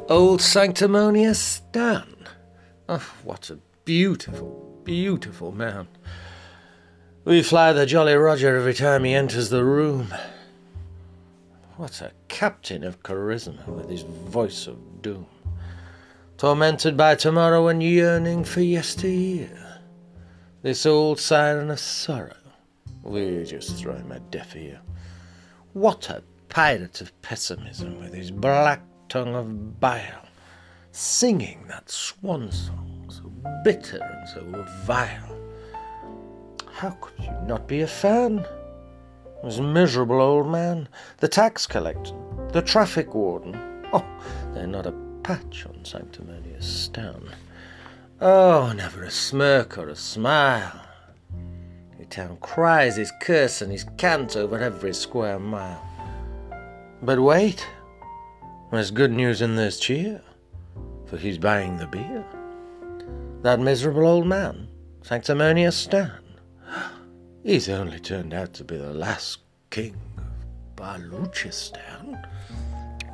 Old Sanctimonious Stan. Oh, what a beautiful, beautiful man. We fly the Jolly Roger every time he enters the room. What a captain of charisma with his voice of doom. Tormented by tomorrow and yearning for yesteryear. This old siren of sorrow, we just throw him a deaf ear. What a pirate of pessimism with his black tongue of bile, singing that swan song so bitter and so vile. How could you not be a fan? This miserable old man, the tax collector, the traffic warden, oh, they're not a patch on Sanctimonious Stan. Oh, never a smirk or a smile. The town cries his curse and his cant over every square mile. But wait, there's good news and there's cheer, for he's buying the beer. That miserable old man, Sanctimonious Stan, he's only turned out to be the last king of Baluchistan.